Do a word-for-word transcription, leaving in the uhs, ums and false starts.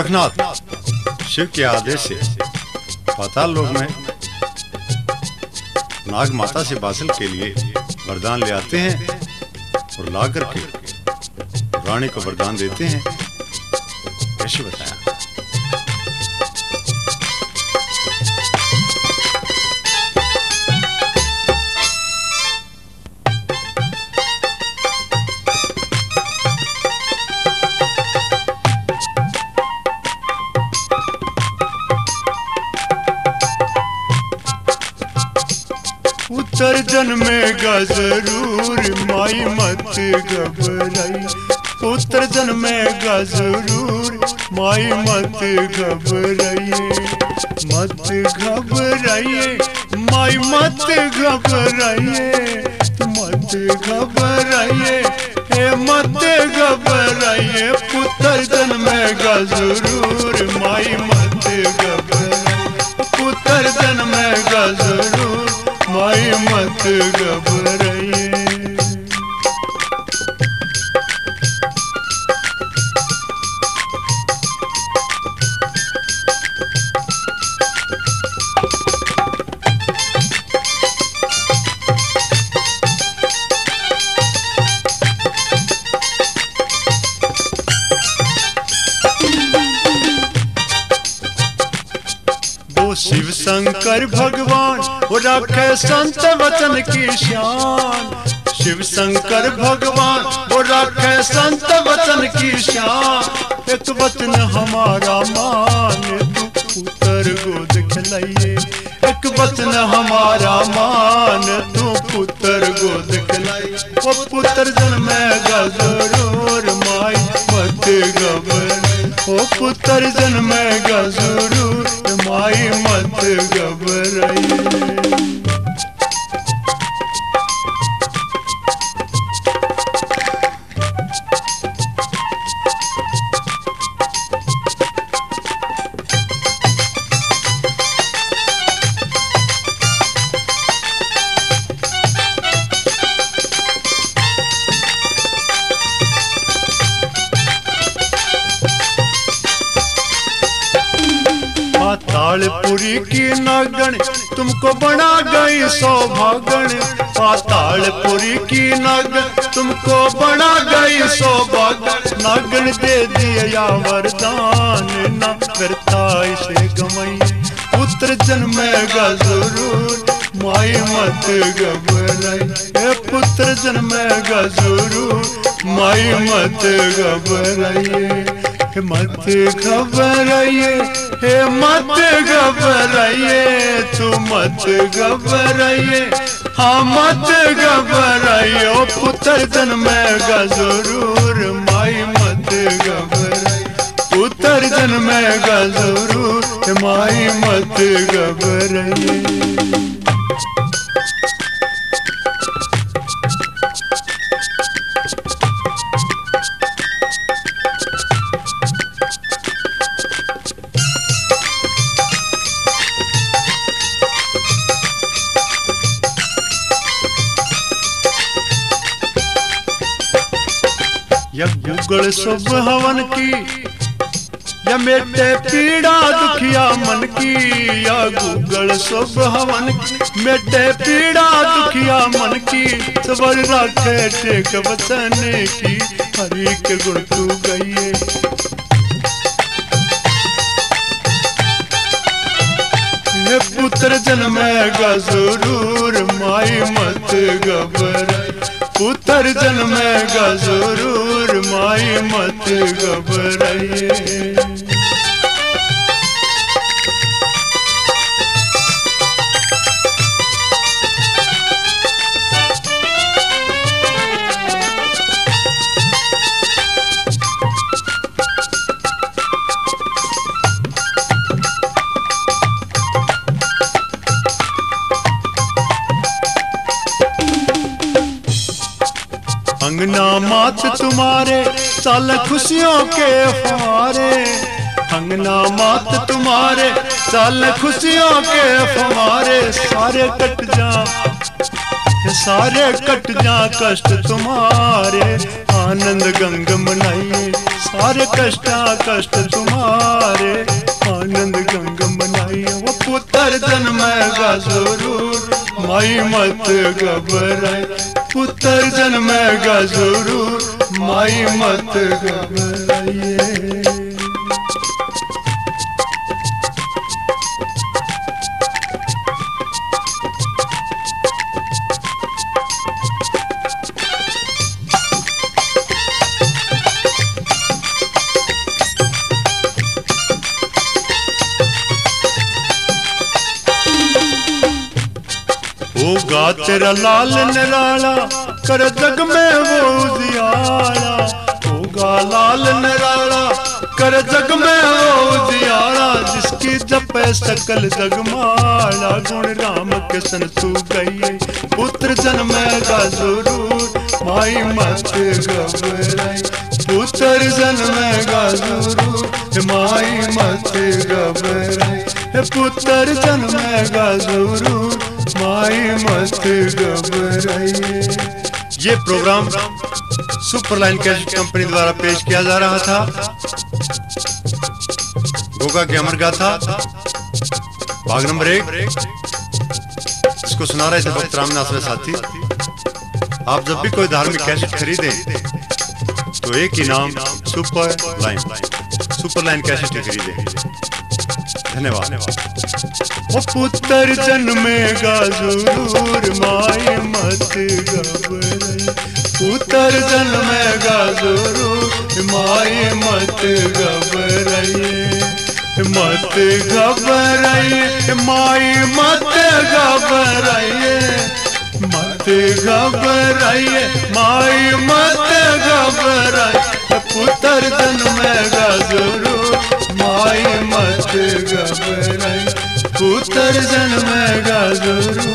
गोरखनाथ शिव के आदेश से पाताल लोक में नाग माता से बासल के लिए वरदान ले आते हैं और ला करके रानी को वरदान देते हैं। कैसे बताया? पुत्र जन्मेगा जरूर माई मत घबराई, पुत्र जन्मेगा जरूर माई मत घबराइए, मत घबराइए माई मत घबराइए, मत घबराइए हे मत घबराइए, पुत्र जन्मेगा जरूर माई मत घबराइए, पुत्र जन्मेगा जरूर माई मत घबराइए। शिव शंकर भगवान वो रखे संत वचन की शान, शिव शंकर भगवान वो रखे संत वचन की शान, एक वचन हमारा मान तू पुत्र गोद खिलाइए, एक वचन हमारा मान तू पुत्र गोद खिलाइए, वो पुत्र जन्मेगा जरूर माई मत घबराइए, वो पुत्र जन्मेगा जरूर माई मत घबराइए। पातालपुरी की नागण तुमको बना गई सौभागण, पातालपुरी की नागण तुमको बना गई सौभागण, नागण दे दिया वरदान ना करता इसे गमैया, पुत्र जन्मेगा जरूर माई मत घबराई, हे पुत्र जन्मेगा जरूर माई मत घबराइए, मत घबराइए हे मत घबराइए, तू मत घबराइए हाँ मत घबराइए, ओ पुत्र जन्मेगा जरूर माई मत घबराइए, पुत्र जन्मेगा जरूर माई मत घबराइए। या गूगल शुभ हवन की या मेटे पीड़ा दुखिया मन की, या गूगल शुभ हवन की मेटे पीड़ा दुखिया मन की, सबर राखे टेक वचन की हरि के गुण तू गइए, ये पुत्र जन्मेगा जरूर माई मत घबराई, पुत्र जन्मेगा जरूर माई मत घबराइए। अंगना मात तुम्हारे साल खुशियों के फुहारे, अंगना मात तुम्हारे साल खुशियों के फुहारे, सारे कट जा सारे कट जा कष्ट तुम्हारे आनंद गंग मनाइए, सारे कष्टा कष्ट तुम्हारे, आनंद गंग मनाइए। वो पुत्र जन्मेगा जरूर, माई मत घबराए, पुत्र जन्मेगा जरूर, माई मत घबराइए। होगा तेरा लाल निराला, कर जग में वो उजियारा, होगा लाल निराला, कर जग में वो उजियारा, जिसकी जपे सकल जगमाला, गुण राम के सन तू गई, पुत्र जन्मेगा जरूर, माई मत घबराई, पुत्र जन्मेगा जरूर, माई मत घबराई, पुत्र जन्मेगा जरूर, माई मत घबराइए। ये प्रोग्राम सुपरलाइन कैसेट कंपनी द्वारा पेश किया जा रहा था। गोगा की अमर गाथा भाग नंबर एक, इसको सुना रहे थे भक्त रामनाथ साथी। आप जब भी कोई धार्मिक कैसेट खरीदें तो एक ही नाम super line, super line cassette ही खरीदें। धन्यवाद। वो पुत्र जन्मेगा जरूर, माई मत घबराई, पुत्र जन्मेगा जरूर, माई मत घबराइए, मत घबराइए, माई मत घबराइए, मत घबराइए, माई मत घबराइए, पुत्र जन्मेगा जरूर, माई मत घबराइए, पुत्र जन्मेगा जरूर,